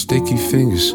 Sticky fingers.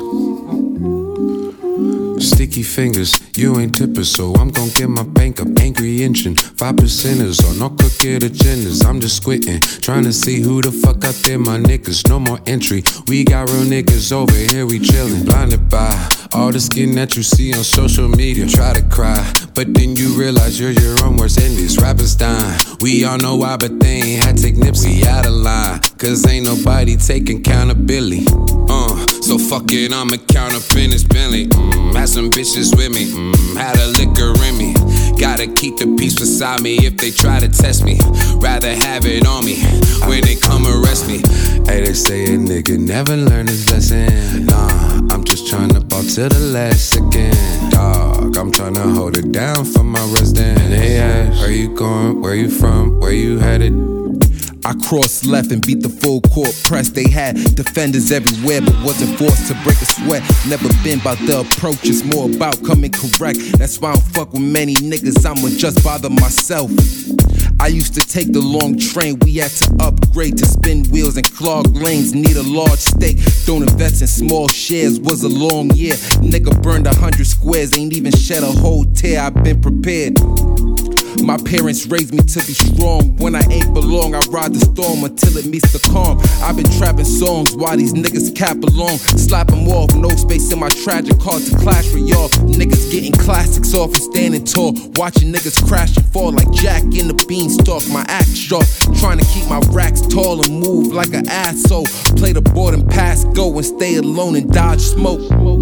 Sticky fingers, you ain't tipper, so I'm gon' get my bank up. Angry engine, 5%ers or no crooked agendas. I'm just squinting, trying to see who the fuck out there, my niggas. No more entry, we got real niggas over here, we chillin'. Blinded by all the skin that you see on social media. Try to cry, but then you realize you're your own worst enemy. Rappers dying, we all know why, but they ain't had to take Nipsey. We out of line, cause ain't nobody taking accountability. So fuck it, I'ma count up in this Bentley. Had some bitches with me, had a liquor in me. Gotta keep the peace beside me if they try to test me. Rather have it on me when they come arrest me. Hey, they say a nigga never learn his lesson. Nah, I'm just tryna ball to the last second. Dog, I'm tryna hold it down for my resident. They ask, where you going, where you from, where you headed? I crossed left and beat the full court press. They had defenders everywhere, but wasn't forced to break a sweat. Never been about the approach, it's more about coming correct. That's why I don't fuck with many niggas, I'ma just bother myself. I used to take the long train, we had to upgrade to spin wheels and clog lanes. Need a large stake, don't invest in small shares, was a long year. Nigga burned 100 squares, ain't even shed a whole tear, I've been prepared. My parents raised me to be strong. When I ain't belong, I ride the storm until it meets the calm. I've been trapping songs while these niggas cap along. Slap them off, no space in my tragic heart to clash with y'all. Niggas getting classics off and standing tall. Watching niggas crash and fall like Jack in the beanstalk. My act sharp, trying to keep my racks tall and move like an asshole. Play the board and pass go and stay alone and dodge smoke.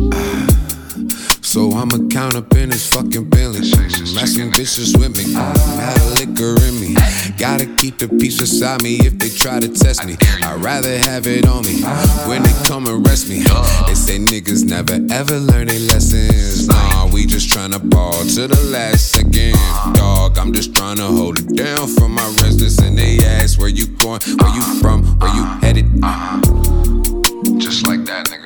So I'ma count up in this fucking Bentley. Asking bitches with me, had a liquor in me. Gotta keep the peace beside me if they try to test me. I'd rather have it on me when they come arrest me. They say niggas never ever learn their lessons. Nah, we just tryna ball to the last second. Dog, I'm just tryna hold it down for my residents. And they ask where you going, where you from, where you headed. Just like that, nigga.